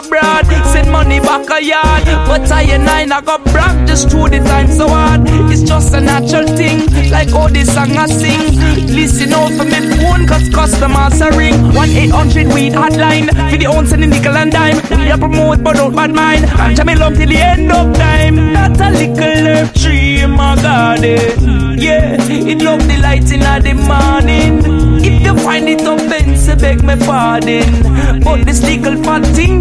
abroad. Send money back a yard. But I and I got brag just through the time so hard. It's just a natural thing, like all this song I sing. Listen out for me phone, cause customers are ring 1-800 weed hotline. For the ounce and the nickel and dime. We a promote but don't bad mind. And jam me love till the end of time. Not a little herb tree in my garden. Yeah, it love the light in the morning. If you find it offensive, beg me pardon. But this legal fat thing